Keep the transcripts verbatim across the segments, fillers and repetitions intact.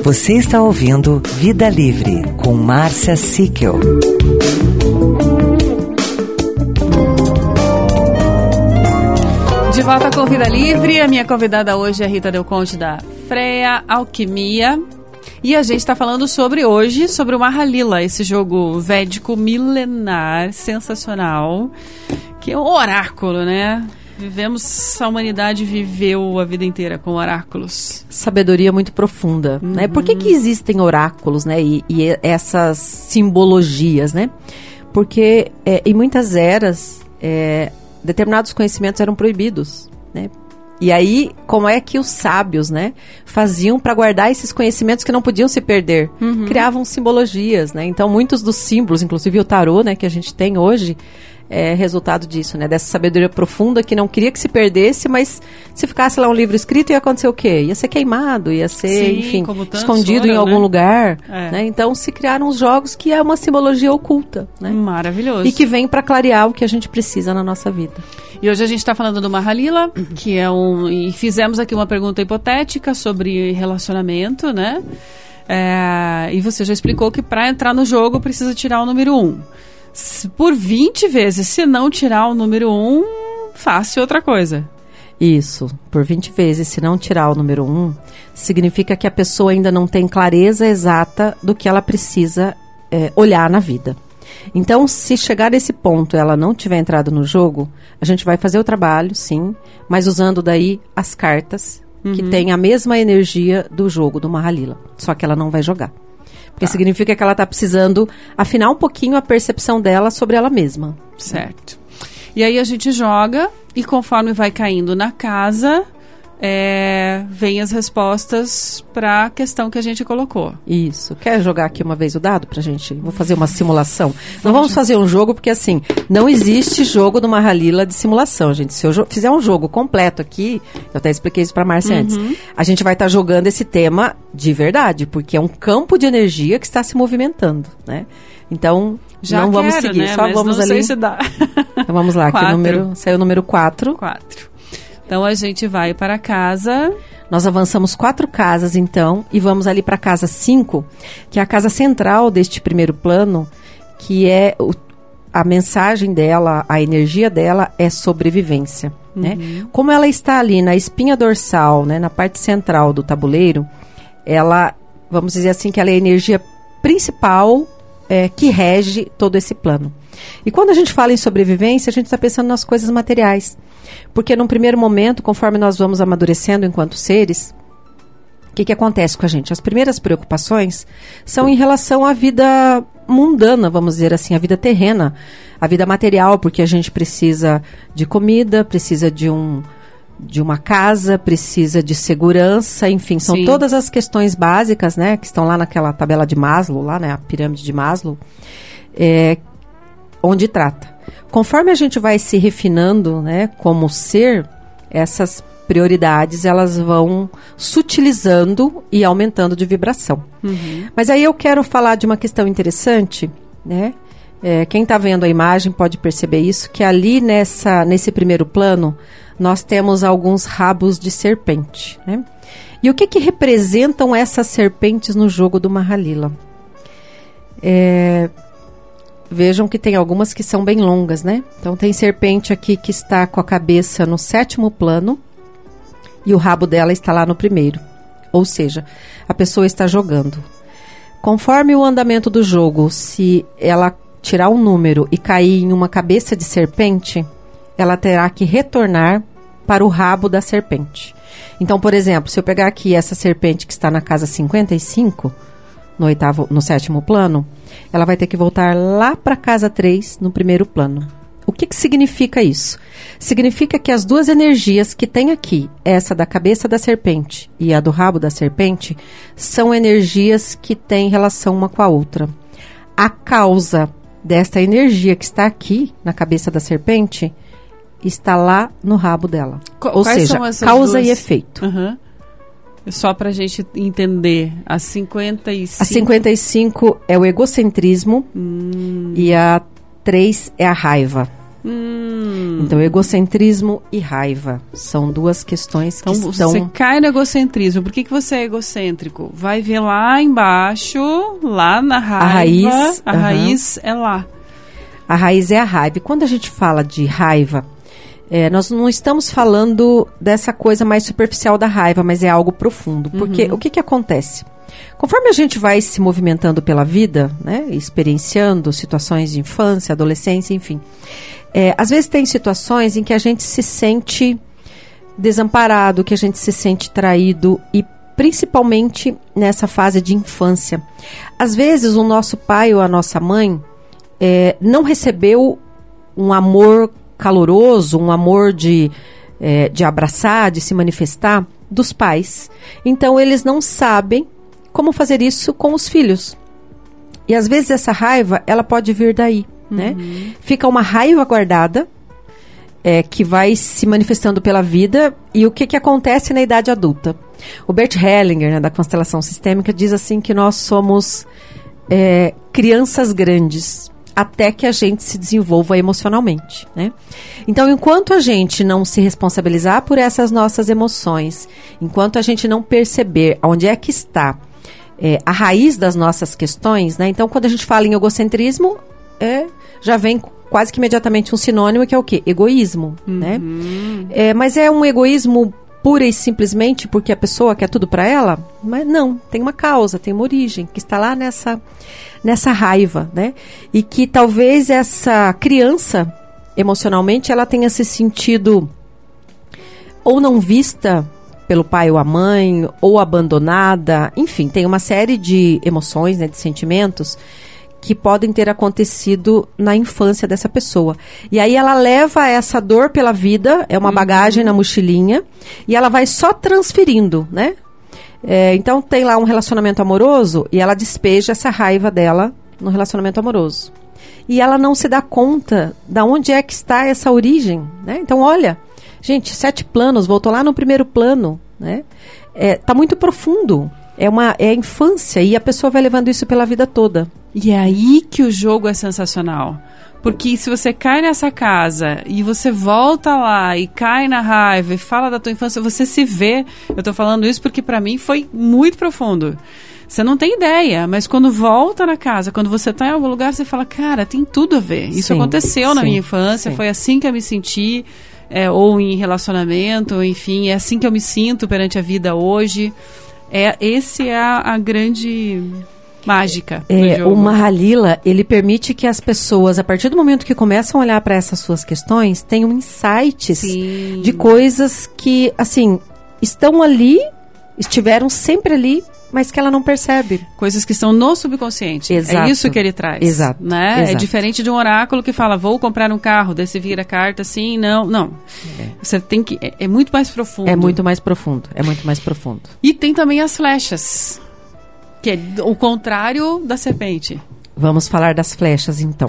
Você está ouvindo Vida Livre, com Márcia Sickel. De volta com Vida Livre, a minha convidada hoje é Rita Del Conte, da Freia Alquimia. E a gente está falando sobre hoje, sobre o Mahalila, esse jogo védico milenar, sensacional, que é um oráculo, né? Vivemos, a humanidade viveu a vida inteira com oráculos. Sabedoria muito profunda, uhum. né? Por que que existem oráculos, né? E, e essas simbologias, né? Porque é, em muitas eras, é, determinados conhecimentos eram proibidos, né? E aí, como é que os sábios, né, faziam para guardar esses conhecimentos que não podiam se perder? Uhum. Criavam simbologias, né? Então, muitos dos símbolos, inclusive o tarô, né, que a gente tem hoje, é resultado disso, né? Dessa sabedoria profunda que não queria que se perdesse, mas se ficasse lá um livro escrito, ia acontecer o quê? Ia ser queimado, ia ser, Sim, enfim, escondido fora, em algum né? lugar. É. Né? Então, se criaram os jogos que é uma simbologia oculta, né? Maravilhoso. E que vem para clarear o que a gente precisa na nossa vida. E hoje a gente está falando do Mahalila, que é um... E fizemos aqui uma pergunta hipotética sobre relacionamento, né? É, e você já explicou que para entrar no jogo precisa tirar o número um. Por vinte vezes, se não tirar o número um, faça outra coisa. Isso, por vinte vezes, se não tirar o número um, significa que a pessoa ainda não tem clareza exata do que ela precisa é, olhar na vida. Então, se chegar nesse ponto e ela não tiver entrado no jogo, a gente vai fazer o trabalho, sim, mas usando daí as cartas, uhum. que tem a mesma energia do jogo, do Mahalila, só que ela não vai jogar. Porque tá. significa que ela está precisando afinar um pouquinho a percepção dela sobre ela mesma. Certo. E aí a gente joga e conforme vai caindo na casa, é, vem as respostas para a questão que a gente colocou. Isso. Quer jogar aqui uma vez o dado pra gente? Vou fazer uma simulação. Não vamos fazer um jogo porque, assim, não existe jogo do Mahalila de simulação, gente. Se eu jo- fizer um jogo completo aqui, eu até expliquei isso pra Márcia uhum. antes, a gente vai estar tá jogando esse tema de verdade, porque é um campo de energia que está se movimentando, né? Então, Já não quero, vamos seguir, né? só Mas vamos não ali. Sei se dá. Então vamos lá, aqui o número, saiu o número quatro. quatro. Então, a gente vai para casa. Nós avançamos quatro casas, então, e vamos ali para a casa cinco, que é a casa central deste primeiro plano, que é o, a mensagem dela, a energia dela é sobrevivência. Uhum. Né? Como ela está ali na espinha dorsal, né, na parte central do tabuleiro, ela, vamos dizer assim, que ela é a energia principal é, que rege todo esse plano. E quando a gente fala em sobrevivência, a gente está pensando nas coisas materiais. Porque num primeiro momento, conforme nós vamos amadurecendo enquanto seres, o que, que acontece com a gente? As primeiras preocupações são em relação à vida mundana, vamos dizer assim, a vida terrena, a vida material, porque a gente precisa de comida, precisa de, um, de uma casa, precisa de segurança, enfim, são Sim. todas as questões básicas, né, que estão lá naquela tabela de Maslow, lá, né, a pirâmide de Maslow, é, onde trata. Conforme a gente vai se refinando, né, como ser, essas prioridades elas vão sutilizando e aumentando de vibração. Uhum. Mas aí eu quero falar de uma questão interessante, né? É, quem está vendo a imagem pode perceber isso, que ali nessa, nesse primeiro plano nós temos alguns rabos de serpente, né? E o que que representam essas serpentes no jogo do Mahalila? É... Vejam que tem algumas que são bem longas, né? Então tem serpente aqui que está com a cabeça no sétimo plano e o rabo dela está lá no primeiro. Ou seja, a pessoa está jogando. Conforme o andamento do jogo, se ela tirar um número e cair em uma cabeça de serpente, ela terá que retornar para o rabo da serpente. Então, por exemplo, se eu pegar aqui essa serpente que está na casa cinquenta e cinco... No, oitavo, no sétimo plano, ela vai ter que voltar lá para a casa três, no primeiro plano. O que, que significa isso? Significa que as duas energias que tem aqui, essa da cabeça da serpente e a do rabo da serpente, são energias que têm relação uma com a outra. A causa desta energia que está aqui, na cabeça da serpente, está lá no rabo dela. Qu- Ou seja, causa duas? E efeito. Uhum. Só para a gente entender, a cinquenta e cinco... A cinquenta e cinco é o egocentrismo hum. e a três é a raiva. Hum. Então, egocentrismo e raiva são duas questões que então, estão... Você cai no egocentrismo. Por que, que você é egocêntrico? Vai ver lá embaixo, lá na raiva. A raiz, a uhum. raiz é lá. A raiz é a raiva. E quando a gente fala de raiva, é, nós não estamos falando dessa coisa mais superficial da raiva, mas é algo profundo. Porque uhum. o que, que acontece? Conforme a gente vai se movimentando pela vida, né, experienciando situações de infância, adolescência, enfim, é, às vezes tem situações em que a gente se sente desamparado, que a gente se sente traído, e principalmente nessa fase de infância. Às vezes o nosso pai ou a nossa mãe é, não recebeu um amor caloroso, um amor de, é, de abraçar, de se manifestar dos pais. Então eles não sabem como fazer isso com os filhos. E às vezes essa raiva, ela pode vir daí, uhum. né? Fica uma raiva guardada, é, que vai se manifestando pela vida. E o que, que acontece na idade adulta? O Bert Hellinger, né, da constelação sistêmica, diz assim que nós somos é, crianças grandes, até que a gente se desenvolva emocionalmente, né? Então, enquanto a gente não se responsabilizar por essas nossas emoções, enquanto a gente não perceber onde é que está É, a raiz das nossas questões, né? Então, quando a gente fala em egocentrismo, é, já vem quase que imediatamente um sinônimo que é o quê? Egoísmo, uhum. né? É, mas é um egoísmo pura e simplesmente porque a pessoa quer tudo para ela? Mas não, tem uma causa, tem uma origem, que está lá nessa, nessa raiva, né? E que talvez essa criança, emocionalmente, ela tenha se sentido ou não vista pelo pai ou a mãe, ou abandonada, enfim, tem uma série de emoções, né, de sentimentos que podem ter acontecido na infância dessa pessoa. E aí ela leva essa dor pela vida, é uma uhum. bagagem na mochilinha, e ela vai só transferindo, né? É, então tem lá um relacionamento amoroso e ela despeja essa raiva dela no relacionamento amoroso. E ela não se dá conta de onde é que está essa origem, né? Então, olha... Gente, sete planos, voltou lá no primeiro plano, né? É, tá muito profundo. É, uma, é a infância e a pessoa vai levando isso pela vida toda. E é aí que o jogo é sensacional. Porque se você cai nessa casa e você volta lá e cai na raiva e fala da tua infância, você se vê. Eu tô falando isso porque pra mim foi muito profundo. Você não tem ideia, mas quando volta na casa, quando você tá em algum lugar, você fala, cara, tem tudo a ver. Isso sim, aconteceu sim, na minha infância, sim. Foi assim que eu me senti... É, ou em relacionamento, enfim, é assim que eu me sinto perante a vida hoje. É, esse é a, a grande mágica do é, jogo. O Mahalila, ele permite que as pessoas, a partir do momento que começam a olhar para essas suas questões, tenham insights Sim. de coisas que, assim, estão ali, estiveram sempre ali, mas que ela não percebe. Coisas que estão no subconsciente. Exato. É isso que ele traz. Exato. Né? Exato. É diferente de um oráculo que fala, vou comprar um carro, daí você vira a carta assim, não, não. É. Você tem que... É, é muito mais profundo. É muito mais profundo, é muito mais profundo. E tem também as flechas, que é o contrário da serpente. Vamos falar das flechas, então.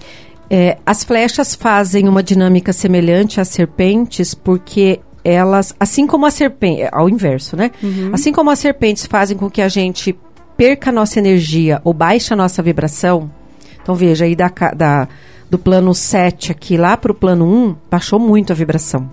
É, as flechas fazem uma dinâmica semelhante às serpentes, porque... elas, assim como a serpente, ao inverso, né? Uhum. Assim como as serpentes fazem com que a gente perca a nossa energia ou baixe a nossa vibração. Então, veja, aí da, da, do plano sete aqui lá para o plano um, baixou muito a vibração.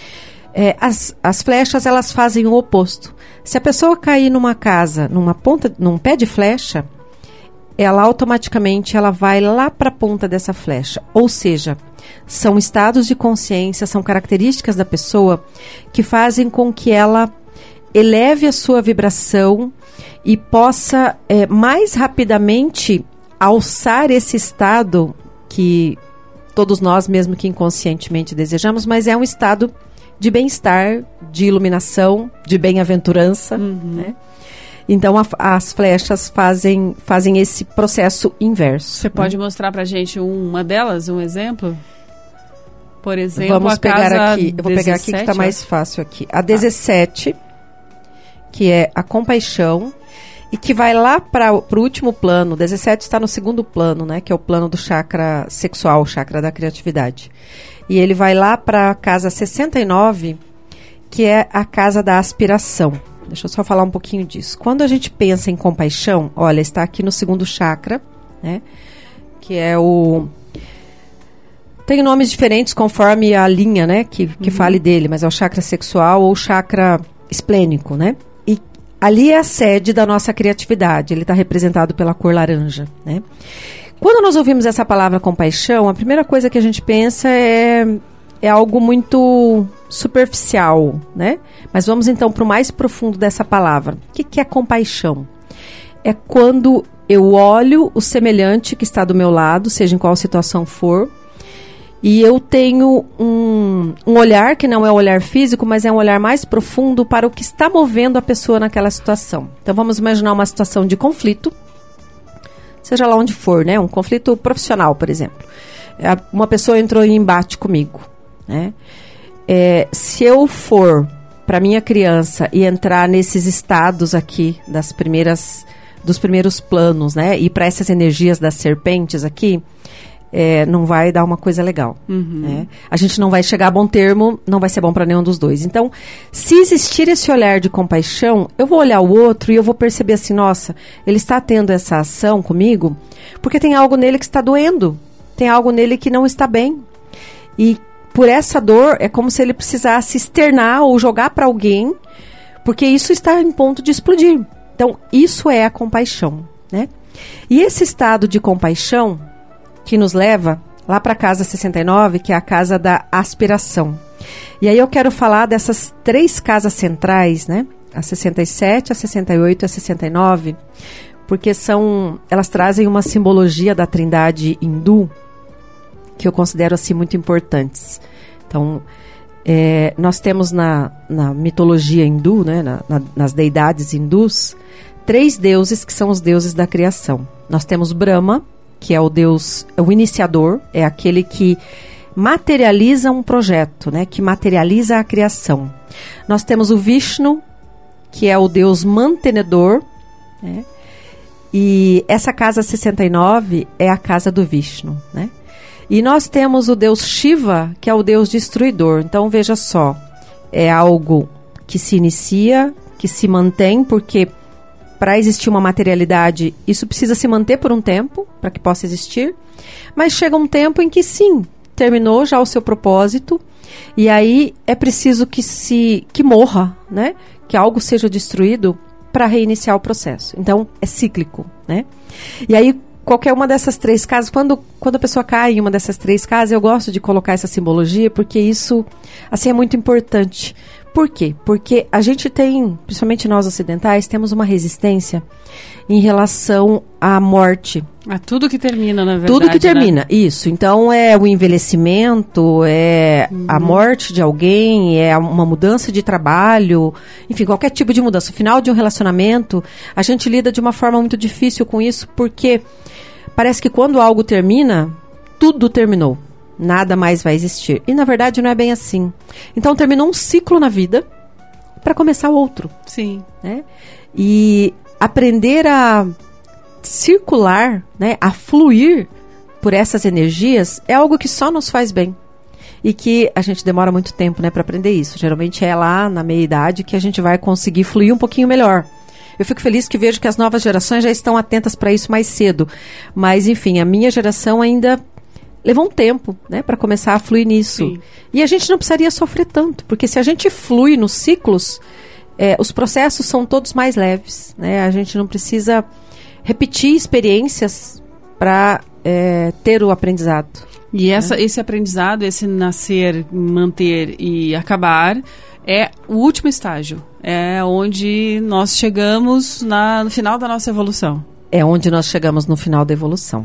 É, as, as flechas, elas fazem o oposto. Se a pessoa cair numa casa, numa ponta, num pé de flecha, ela automaticamente ela vai lá para a ponta dessa flecha. Ou seja... são estados de consciência, são características da pessoa que fazem com que ela eleve a sua vibração e possa é, mais rapidamente alçar esse estado que todos nós, mesmo que inconscientemente, desejamos, mas é um estado de bem-estar, de iluminação, de bem-aventurança, uhum. né? Então, a, as flechas fazem, fazem esse processo inverso. Você né? pode mostrar pra gente uma delas, um exemplo? Por exemplo, Vamos a pegar casa aqui. Eu vou dezessete, pegar aqui que está mais fácil aqui. A dezessete, que é a compaixão, e que vai lá para o último plano. O dezessete está no segundo plano, né? Que é o plano do chakra sexual, o chakra da criatividade. E ele vai lá para a casa sessenta e nove, que é a casa da aspiração. Deixa eu só falar um pouquinho disso. Quando a gente pensa em compaixão, olha, está aqui no segundo chakra, né? Que é o... Tem nomes diferentes conforme a linha, né, que, que uhum. fale dele, mas é o chakra sexual ou chakra esplênico, né? E ali é a sede da nossa criatividade, ele está representado pela cor laranja, né? Quando nós ouvimos essa palavra compaixão, a primeira coisa que a gente pensa é, é algo muito superficial, né? Mas vamos então para o mais profundo dessa palavra. O que, que é compaixão? É quando eu olho o semelhante que está do meu lado, seja em qual situação for, e eu tenho um, um olhar que não é um olhar físico, mas é um olhar mais profundo para o que está movendo a pessoa naquela situação. Então vamos imaginar uma situação de conflito, seja lá onde for, né? Um conflito profissional, por exemplo. Uma pessoa entrou em embate comigo, né? É, se eu for para minha criança e entrar nesses estados aqui das primeiras, dos primeiros planos, né? E para essas energias das serpentes aqui, É, não vai dar uma coisa legal. Uhum. Né? A gente não vai chegar a bom termo, não vai ser bom para nenhum dos dois. Então, se existir esse olhar de compaixão, eu vou olhar o outro e eu vou perceber assim, nossa, ele está tendo essa ação comigo porque tem algo nele que está doendo, tem algo nele que não está bem. E por essa dor, é como se ele precisasse externar ou jogar para alguém, porque isso está em ponto de explodir. Então, isso é a compaixão, né? E esse estado de compaixão que nos leva lá para a casa sessenta e nove, que é a casa da aspiração. E aí eu quero falar dessas três casas centrais, né? A sessenta e sete, a sessenta e oito e a sessenta e nove, porque são, elas trazem uma simbologia da trindade hindu que eu considero assim muito importantes. Então, é, nós temos na, na mitologia hindu, né? na, na, nas deidades hindus, três deuses que são os deuses da criação. Nós temos Brahma, que é o Deus, é o iniciador, é aquele que materializa um projeto, né, que materializa a criação. Nós temos o Vishnu, que é o Deus mantenedor, né, e essa casa sessenta e nove é a casa do Vishnu, né? E nós temos o Deus Shiva, que é o Deus destruidor. Então, veja só, é algo que se inicia, que se mantém, porque para existir uma materialidade, isso precisa se manter por um tempo, para que possa existir. Mas chega um tempo em que, sim, terminou já o seu propósito, e aí é preciso que se que morra, né? Que algo seja destruído para reiniciar o processo. Então, é cíclico, né? E aí, qualquer uma dessas três casas, quando, quando a pessoa cai em uma dessas três casas, eu gosto de colocar essa simbologia, porque isso, assim, é muito importante. Por quê? Porque a gente tem, principalmente nós ocidentais, temos uma resistência em relação à morte. A tudo que termina, na verdade. Tudo que termina, né? Isso. Então, é o envelhecimento, é uhum. a morte de alguém, é uma mudança de trabalho, enfim, qualquer tipo de mudança. O final de um relacionamento, a gente lida de uma forma muito difícil com isso, porque parece que quando algo termina, tudo terminou. Nada mais vai existir. E, na verdade, não é bem assim. Então, terminou um ciclo na vida para começar outro. Sim. Né? E aprender a circular, né, a fluir por essas energias é algo que só nos faz bem. E que a gente demora muito tempo, né, para aprender isso. Geralmente é lá na meia-idade que a gente vai conseguir fluir um pouquinho melhor. Eu fico feliz que vejo que as novas gerações já estão atentas para isso mais cedo. Mas, enfim, a minha geração ainda levou um tempo, né, para começar a fluir nisso. Sim. E a gente não precisaria sofrer tanto, porque se a gente flui nos ciclos, é, os processos são todos mais leves, né? A gente não precisa repetir experiências para é, ter o aprendizado. E essa, né? Esse aprendizado, esse nascer, manter e acabar, é o último estágio. É onde nós chegamos na, no final da nossa evolução. É onde nós chegamos no final da evolução.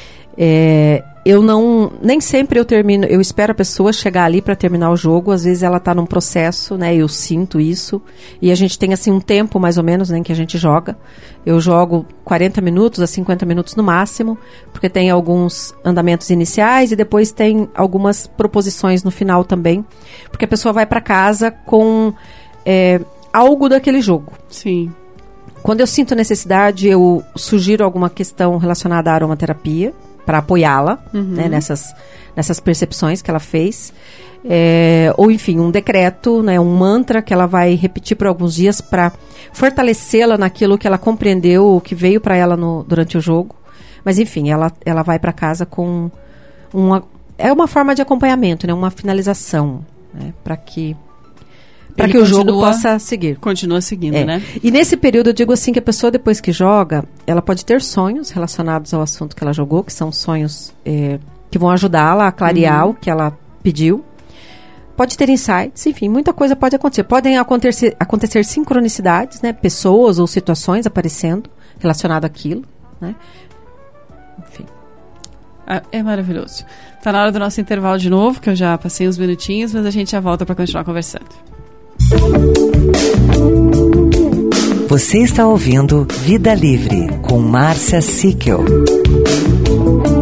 É, eu não, nem sempre eu termino, eu espero a pessoa chegar ali para terminar o jogo, às vezes ela está num processo, né, eu sinto isso, e a gente tem assim um tempo mais ou menos, né, em que a gente joga. Eu jogo quarenta minutos a cinquenta minutos no máximo, porque tem alguns andamentos iniciais e depois tem algumas proposições no final também, porque a pessoa vai para casa com é, algo daquele jogo. Sim. Quando eu sinto necessidade, eu sugiro alguma questão relacionada à aromaterapia, para apoiá-la, uhum. né, nessas, nessas percepções que ela fez. É, ou, enfim, um decreto, né, um mantra que ela vai repetir por alguns dias para fortalecê-la naquilo que ela compreendeu, o que veio para ela no, durante o jogo. Mas, enfim, ela, ela vai para casa com uma, é uma forma de acompanhamento, né? Uma finalização, né? Para que para que Ele o jogo continua- possa seguir. Continua seguindo, É. né? E nesse período eu digo assim que a pessoa depois que joga, ela pode ter sonhos relacionados ao assunto que ela jogou, que são sonhos é, que vão ajudá-la a clarear o que ela pediu. Pode ter insights, enfim, muita coisa pode acontecer. Podem acontecer, acontecer sincronicidades, né? Pessoas ou situações aparecendo relacionado àquilo, né? Enfim. Ah, é maravilhoso. Tá na hora do nosso intervalo de novo, que eu já passei uns minutinhos, mas a gente já volta para continuar conversando. Você está ouvindo Vida Livre com Márcia Sickel.